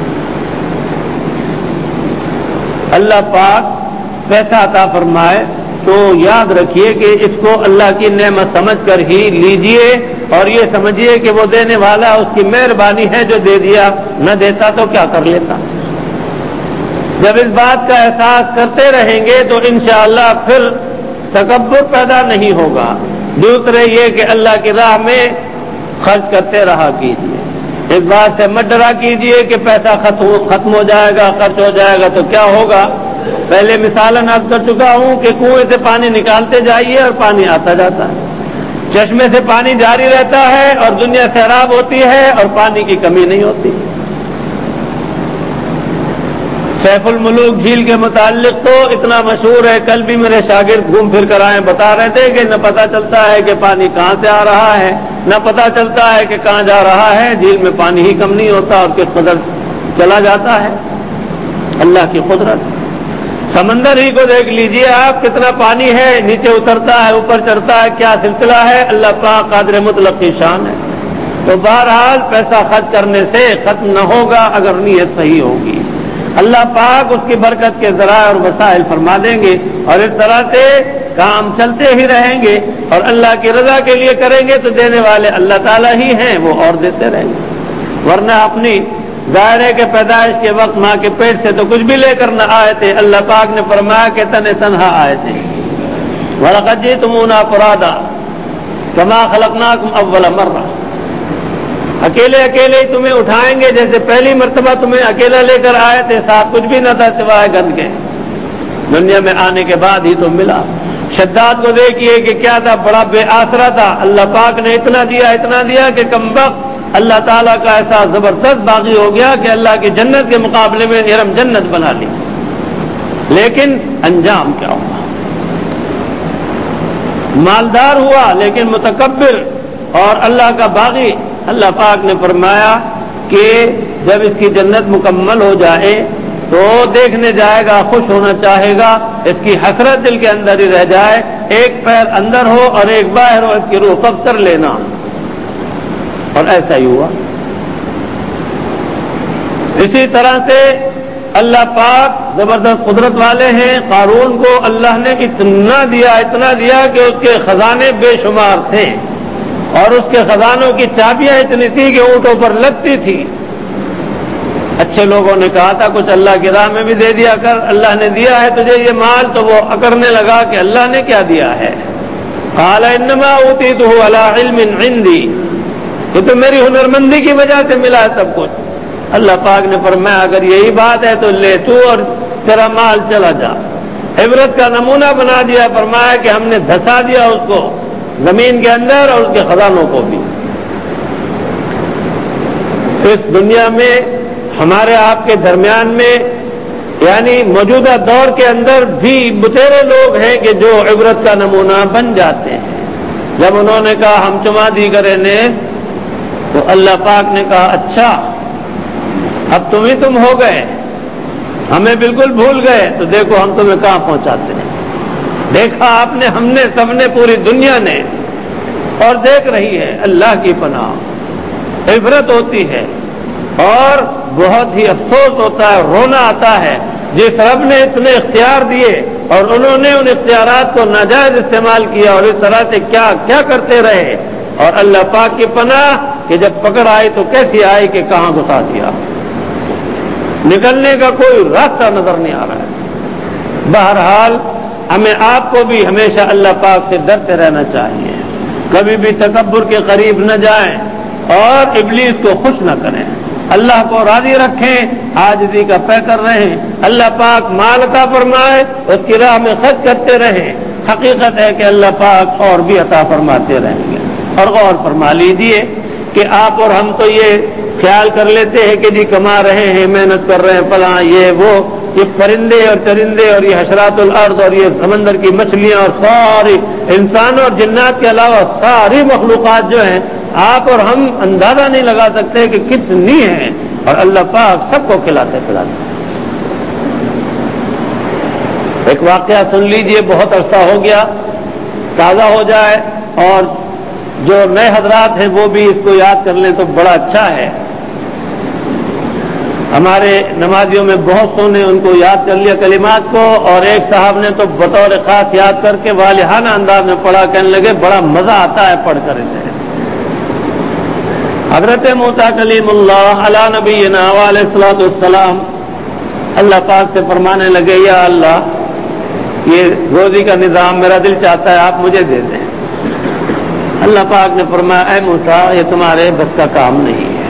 اللہ پاک پیسہ عطا فرمائے تو یاد رکھیے کہ اس کو اللہ کی نعمت سمجھ کر ہی لیجئے، اور یہ سمجھیے کہ وہ دینے والا اس کی مہربانی ہے جو دے دیا، نہ دیتا تو کیا کر لیتا۔ جب اس بات کا احساس کرتے رہیں گے تو انشاءاللہ پھر تکبر پیدا نہیں ہوگا۔ دوسرے یہ کہ اللہ کی راہ میں خرچ کرتے رہا کیجیے، اس بات سے مت ڈرا کیجیے کہ پیسہ ختم ہو جائے گا، خرچ ہو جائے گا تو کیا ہوگا۔ پہلے مثالاً عرض کر چکا ہوں کہ کنویں سے پانی نکالتے جائیے اور پانی آتا جاتا ہے، چشمے سے پانی جاری رہتا ہے اور دنیا سیراب ہوتی ہے اور پانی کی کمی نہیں ہوتی۔ سیف الملوک جھیل کے متعلق تو اتنا مشہور ہے، کل بھی میرے شاگرد گھوم پھر کر آئے، بتا رہے تھے کہ نہ پتہ چلتا ہے کہ پانی کہاں سے آ رہا ہے، نہ پتہ چلتا ہے کہ کہاں جا رہا ہے، جھیل میں پانی ہی کم نہیں ہوتا اور کس قدر چلا جاتا ہے، اللہ کی قدرت۔ سمندر ہی کو دیکھ لیجئے آپ، کتنا پانی ہے، نیچے اترتا ہے، اوپر چڑھتا ہے، کیا سلسلہ ہے، اللہ پاک قادر مطلق کی شان ہے۔ تو بہرحال پیسہ خرچ کرنے سے ختم نہ ہوگا اگر نیت صحیح ہوگی، اللہ پاک اس کی برکت کے ذرائع اور وسائل فرما دیں گے، اور اس طرح سے کام چلتے ہی رہیں گے، اور اللہ کی رضا کے لیے کریں گے تو دینے والے اللہ تعالیٰ ہی ہیں، وہ اور دیتے رہیں گے۔ ورنہ اپنی ظاہر ہے کہ پیدائش کے وقت ماں کے پیٹ سے تو کچھ بھی لے کر نہ آئے تھے، اللہ پاک نے فرمایا کہ تن تنہا آئے تھے۔ وَلَقَدْ جِئْتُمُونَا فُرَادَىٰ كَمَا خَلَقْنَاكُمْ أَوَّلَ مَرَّةٍ۔ اکیلے اکیلے ہی تمہیں اٹھائیں گے، جیسے پہلی مرتبہ تمہیں اکیلا لے کر آئے تھے، ساتھ کچھ بھی نہ تھا سوائے گند کے، دنیا میں آنے کے بعد ہی تو ملا۔ شداد کو دیکھیے کہ کیا تھا، بڑا بے آسرا تھا، اللہ پاک نے اتنا دیا اتنا دیا کہ کمبخت اللہ تعالیٰ کا ایسا زبردست باغی ہو گیا کہ اللہ کی جنت کے مقابلے میں ارم جنت بنا لی، لیکن انجام کیا ہوا؟ مالدار ہوا لیکن متکبر اور اللہ کا باغی۔ اللہ پاک نے فرمایا کہ جب اس کی جنت مکمل ہو جائے تو دیکھنے جائے گا، خوش ہونا چاہے گا، اس کی حسرت دل کے اندر ہی رہ جائے، ایک پیر اندر ہو اور ایک باہر ہو، اس کی روح کب کر لینا۔ اور ایسا ہی ہوا۔ اسی طرح سے اللہ پاک زبردست قدرت والے ہیں۔ قارون کو اللہ نے اتنا دیا اتنا دیا کہ اس کے خزانے بے شمار تھے، اور اس کے خزانوں کی چابیاں اتنی تھی کہ اونٹوں پر لگتی تھی۔ اچھے لوگوں نے کہا تھا کچھ اللہ کی راہ میں بھی دے دیا کر، اللہ نے دیا ہے تجھے یہ مال، تو وہ اکڑنے لگا کہ اللہ نے کیا دیا ہے۔ قال انما اوتیتہ علی علم عندی، یہ تو میری ہنرمندی کی وجہ سے ملا ہے سب کچھ۔ اللہ پاک نے فرمایا اگر یہی بات ہے تو لے تو اور تیرا مال چلا جا۔ عبرت کا نمونہ بنا دیا، فرمایا کہ ہم نے دھسا دیا اس کو زمین کے اندر اور اس کے خزانوں کو بھی۔ اس دنیا میں ہمارے آپ کے درمیان میں یعنی موجودہ دور کے اندر بھی بتیرے لوگ ہیں کہ جو عبرت کا نمونہ بن جاتے ہیں۔ جب انہوں نے کہا ہم چما دی کرے نے، تو اللہ پاک نے کہا اچھا اب تم ہی تم ہو گئے، ہمیں بالکل بھول گئے، تو دیکھو ہم تمہیں کہاں پہنچاتے ہیں۔ دیکھا آپ نے، ہم نے، سب نے، پوری دنیا نے، اور دیکھ رہی ہے۔ اللہ کی پناہ عبرت ہوتی ہے اور بہت ہی افسوس ہوتا ہے، رونا آتا ہے جس رب نے اتنے اختیار دیے اور انہوں نے ان اختیارات کو ناجائز استعمال کیا اور اس طرح سے کیا کیا کرتے رہے، اور اللہ پاک کی پناہ کہ جب پکڑ آئی تو کیسی آئی کہ کہاں گھسا دیا، نکلنے کا کوئی راستہ نظر نہیں آ رہا ہے۔ بہرحال ہمیں آپ کو بھی ہمیشہ اللہ پاک سے ڈرتے رہنا چاہیے، کبھی بھی تکبر کے قریب نہ جائیں اور ابلیس کو خوش نہ کریں، اللہ کو راضی رکھیں، عاجزی کا پیکر رہیں، اللہ پاک مال عطا فرمائے اس کی راہ میں خرچ کرتے رہیں۔ حقیقت ہے کہ اللہ پاک اور بھی عطا فرماتے رہیں گے۔ اور غور فرما لیجیے کہ آپ اور ہم تو یہ خیال کر لیتے ہیں کہ جی کما رہے ہیں، محنت کر رہے ہیں، فلاں یہ وہ، یہ پرندے اور چرندے اور یہ حشرات الارض اور یہ سمندر کی مچھلیاں اور ساری انسانوں اور جنات کے علاوہ ساری مخلوقات جو ہیں، آپ اور ہم اندازہ نہیں لگا سکتے کہ کتنی ہیں، اور اللہ پاک سب کو کھلاتے پلاتے۔ ایک واقعہ سن لیجئے، بہت عرصہ ہو گیا، تازہ ہو جائے، اور جو نئے حضرات ہیں وہ بھی اس کو یاد کر لیں تو بڑا اچھا ہے۔ ہمارے نمازیوں میں بہت سو نے ان کو یاد کر لیا کلمات کو، اور ایک صاحب نے تو بطور خاص یاد کر کے والہانہ انداز میں پڑھا، کہنے لگے بڑا مزہ آتا ہے پڑھ کر اسے۔ حضرت موسیٰ کلیم اللہ علی نبینا علیہ الصلوۃ والسلام اللہ پاک سے فرمانے لگے یا اللہ یہ روزی کا نظام میرا دل چاہتا ہے آپ مجھے دے دیں۔ اللہ پاک نے فرمایا اے موسیٰ یہ تمہارے بس کا کام نہیں ہے،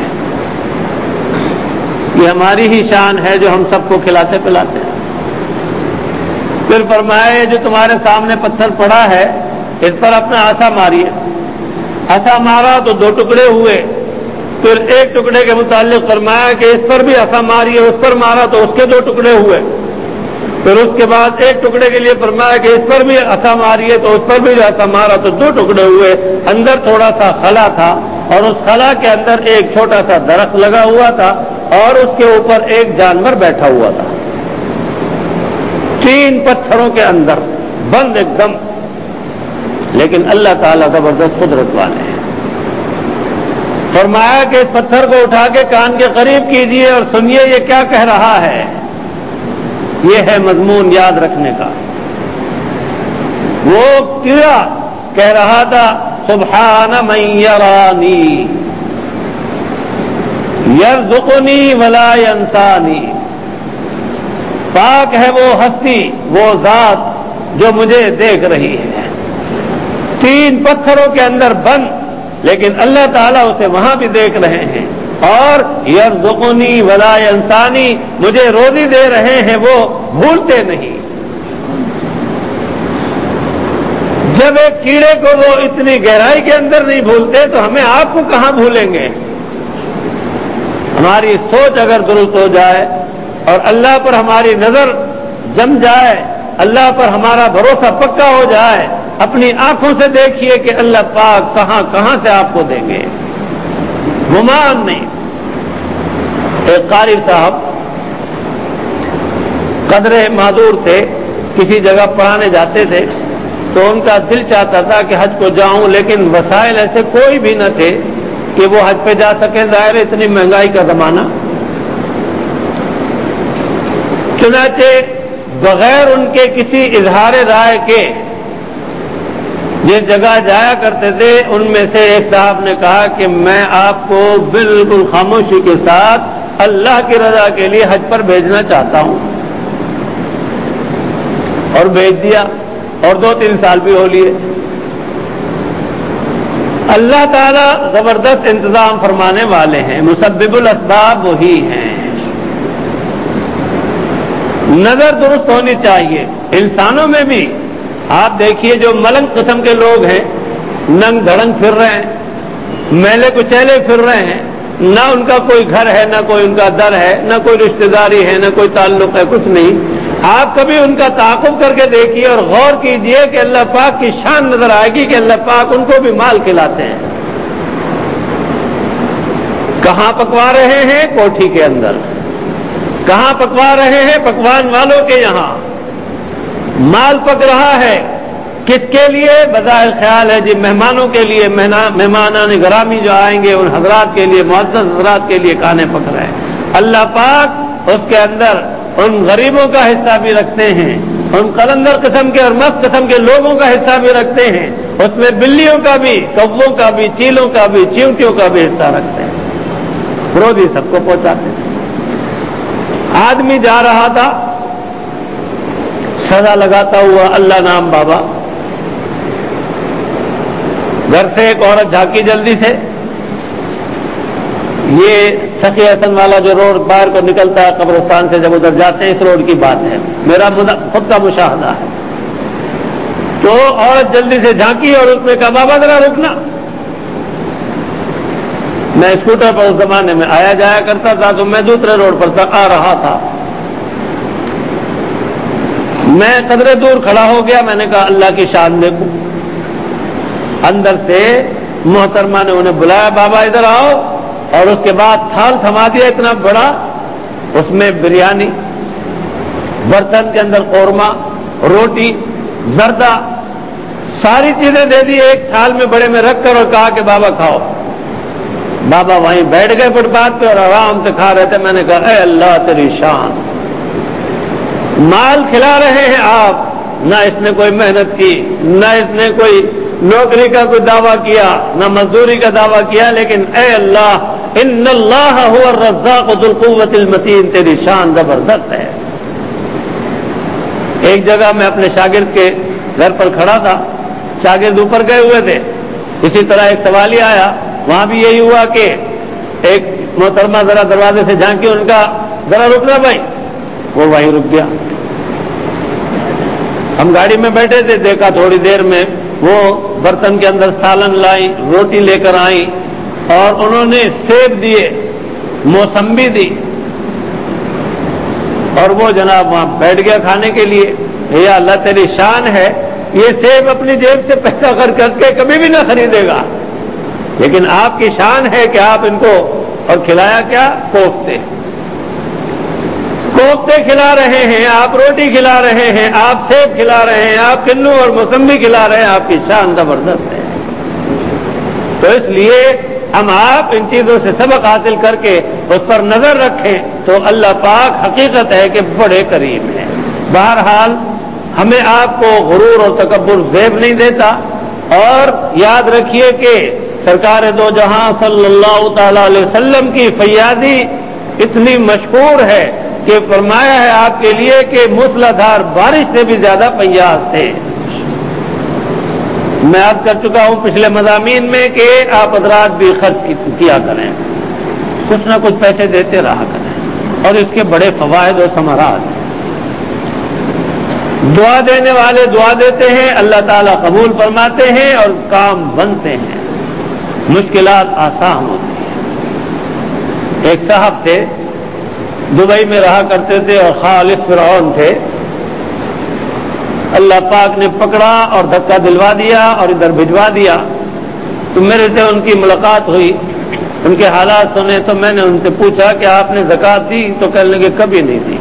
یہ ہماری ہی شان ہے جو ہم سب کو کھلاتے پلاتے ہیں۔ پھر فرمایا جو تمہارے سامنے پتھر پڑا ہے اس پر اپنا عصا ماریے۔ عصا مارا تو دو ٹکڑے ہوئے، پھر ایک ٹکڑے کے متعلق فرمایا کہ اس پر بھی عصا ماریے، اس پر مارا تو اس کے دو ٹکڑے ہوئے، پھر اس کے بعد ایک ٹکڑے کے لیے فرمایا کہ اس پر بھی عصا ماریے تو اس پر بھی عصا مارا تو دو ٹکڑے ہوئے۔ اندر تھوڑا سا خلا تھا اور اس خلا کے اندر ایک چھوٹا سا درخت لگا ہوا تھا اور اس کے اوپر ایک جانور بیٹھا ہوا تھا، تین پتھروں کے اندر بند ایک دم، لیکن اللہ تعالیٰ زبردست قدرت والے ہیں۔ فرمایا کہ اس پتھر کو اٹھا کے کان کے قریب کیجیے اور سنیے یہ کیا کہہ رہا ہے۔ یہ ہے مضمون یاد رکھنے کا۔ وہ کیا کہہ رہا تھا سبحان من یرانی یرزقنی ولا ینسانی، پاک ہے وہ ہستی وہ ذات جو مجھے دیکھ رہی ہے۔ تین پتھروں کے اندر بند لیکن اللہ تعالیٰ اسے وہاں بھی دیکھ رہے ہیں، اور یرزقنی ولا ینسانی، مجھے روزی دے رہے ہیں، وہ بھولتے نہیں۔ جب ایک کیڑے کو وہ اتنی گہرائی کے اندر نہیں بھولتے تو ہمیں آپ کو کہاں بھولیں گے؟ ہماری سوچ اگر درست ہو جائے اور اللہ پر ہماری نظر جم جائے، اللہ پر ہمارا بھروسہ پکا ہو جائے، اپنی آنکھوں سے دیکھیے کہ اللہ پاک کہاں کہاں سے آپ کو دیں گے، گمان نہیں۔ ایک قاری صاحب قدرے معذور تھے، کسی جگہ پڑھانے جاتے تھے، تو ان کا دل چاہتا تھا کہ حج کو جاؤں، لیکن وسائل ایسے کوئی بھی نہ تھے کہ وہ حج پہ جا سکیں، ظاہر اتنی مہنگائی کا زمانہ۔ چنانچہ بغیر ان کے کسی اظہار رائے کے جس جگہ جایا کرتے تھے، ان میں سے ایک صاحب نے کہا کہ میں آپ کو بالکل خاموشی کے ساتھ اللہ کی رضا کے لیے حج پر بھیجنا چاہتا ہوں، اور بھیج دیا، اور دو تین سال بھی ہو لیے۔ اللہ تعالیٰ زبردست انتظام فرمانے والے ہیں، مسبب الاسباب وہی ہیں۔ نظر درست ہونی چاہیے۔ انسانوں میں بھی آپ دیکھیے جو ملنگ قسم کے لوگ ہیں، ننگ دھڑنگ پھر رہے ہیں، میلے کچیلے پھر رہے ہیں، نہ ان کا کوئی گھر ہے، نہ کوئی ان کا در ہے، نہ کوئی رشتہ داری ہے، نہ کوئی تعلق ہے، کچھ نہیں۔ آپ کبھی ان کا تعاقب کر کے دیکھیے اور غور کیجئے کہ اللہ پاک کی شان نظر آئے گی کہ اللہ پاک ان کو بھی مال کھلاتے ہیں۔ کہاں پکوا رہے ہیں؟ کوٹھی کے اندر۔ کہاں پکوا رہے ہیں؟ پکوان والوں کے یہاں۔ مال پک رہا ہے کس کے لیے؟ بظاہر خیال ہے جی مہمانوں کے لیے، مہمانان گرامی جو آئیں گے ان حضرات کے لیے، معزز حضرات کے لیے کھانے پک رہے ہیں۔ اللہ پاک اس کے اندر ان غریبوں کا حصہ بھی رکھتے ہیں، ان قلندر قسم کے اور مست قسم کے لوگوں کا حصہ بھی رکھتے ہیں، اس میں بلیوں کا بھی، کووں کا بھی، چیلوں کا بھی، چیونٹیوں کا بھی حصہ رکھتے ہیں، روزی سب کو پہنچاتے ہیں۔ آدمی جا رہا تھا سزا لگاتا ہوا اللہ نام بابا، گھر سے ایک عورت جھانکی جلدی سے، یہ سخی حسن والا جو روڈ باہر کو نکلتا ہے قبرستان سے، جب ادھر جاتے ہیں اس روڈ کی بات ہے، میرا خود کا مشاہدہ ہے۔ تو عورت جلدی سے جھانکی اور اس نے کہا بابا ذرا رکنا۔ میں اسکوٹر پر اس زمانے میں آیا جایا کرتا تھا، تو میں دوسرے روڈ پر آ رہا تھا، میں قدرے دور کھڑا ہو گیا، میں نے کہا اللہ کی شان دیکھو۔ اندر سے محترمہ نے انہیں بلایا، بابا ادھر آؤ، اور اس کے بعد تھال تھما دیا اتنا بڑا، اس میں بریانی، برتن کے اندر قورمہ، روٹی، زردہ، ساری چیزیں دے دی ایک تھال میں بڑے میں رکھ کر، اور کہا کہ بابا کھاؤ۔ بابا وہیں بیٹھ گئے فٹ پاتھ پہ اور آرام سے کھا رہے تھے۔ میں نے کہا اے اللہ تیری شان، مال کھلا رہے ہیں آپ، نہ اس نے کوئی محنت کی، نہ اس نے کوئی نوکری کا کوئی دعویٰ کیا، نہ مزدوری کا دعویٰ کیا، لیکن اے اللہ ان اللہ هو الرزاق ذو القوۃ المتین، تیری شان زبردست ہے۔ ایک جگہ میں اپنے شاگرد کے گھر پر کھڑا تھا، شاگرد اوپر گئے ہوئے تھے، اسی طرح ایک سوالی آیا، وہاں بھی یہی ہوا کہ ایک محترمہ ذرا دروازے سے جھانکی، ان کا ذرا رکنا بھائی، وہ وہیں رک گیا۔ ہم گاڑی میں بیٹھے تھے، دیکھا تھوڑی دیر میں وہ برتن کے اندر سالن لائی، روٹی لے کر آئی، اور انہوں نے سیب دیے، موسمبی دی، اور وہ جناب وہاں بیٹھ گیا کھانے کے لیے۔ یا اللہ تیری شان ہے، یہ سیب اپنی جیب سے پیسہ خرچ کر کے کبھی بھی نہ خریدے گا، لیکن آپ کی شان ہے کہ آپ ان کو، اور کھلایا کیا؟ کوفتے، کوفتے کھلا رہے ہیں آپ، روٹی کھلا رہے ہیں آپ، سیب کھلا رہے ہیں آپ، کنو اور موسمبی کھلا رہے ہیں، آپ کی شان زبردست ہے۔ تو اس لیے ہم آپ ان چیزوں سے سبق حاصل کر کے اس پر نظر رکھیں تو اللہ پاک حقیقت ہے کہ بڑے کریم ہیں۔ بہرحال ہمیں آپ کو غرور اور تکبر زیب نہیں دیتا، اور یاد رکھیے کہ سرکار دو جہاں صلی اللہ تعالی علیہ وسلم کی فیاضی اتنی مشہور ہے کہ فرمایا ہے آپ کے لیے کہ موسلادھار بارش سے بھی زیادہ فیاض تھے۔ میں عرض کر چکا ہوں پچھلے مضامین میں کہ آپ حضرات بھی خرچ کیا کریں، کچھ نہ کچھ پیسے دیتے رہا کریں، اور اس کے بڑے فوائد و ثمرات ہیں۔ دعا دینے والے دعا دیتے ہیں، اللہ تعالیٰ قبول فرماتے ہیں اور کام بنتے ہیں، مشکلات آسان ہوتی ہیں۔ ایک صاحب تھے، دبئی میں رہا کرتے تھے اور خالص فرعون تھے۔ اللہ پاک نے پکڑا اور دھکا دلوا دیا اور ادھر بھجوا دیا۔ تو میرے سے ان کی ملاقات ہوئی، ان کے حالات سنے تو میں نے ان سے پوچھا کہ آپ نے زکوٰۃ دی؟ تو کہنے لگے کبھی نہیں دی۔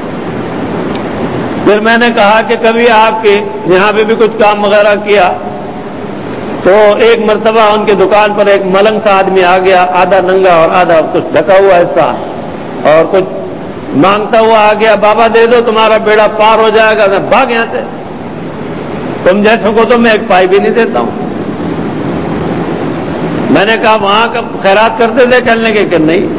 پھر میں نے کہا کہ کبھی آپ کے یہاں پہ بھی کچھ کام وغیرہ کیا؟ تو ایک مرتبہ ان کی دکان پر ایک ملنگ سا آدمی آ گیا، آدھا ننگا اور آدھا کچھ ڈھکا ہوا حصہ، اور کچھ مانگتا ہوا آ گیا، بابا دے دو تمہارا بیڑا پار ہو جائے گا۔ میں بھاگ یہاں سے، تم جیسوں کو تو میں ایک پائی بھی نہیں دیتا ہوں۔ میں نے کہا وہاں کا خیرات کرتے تھے؟ کہنے لگے کہ نہیں۔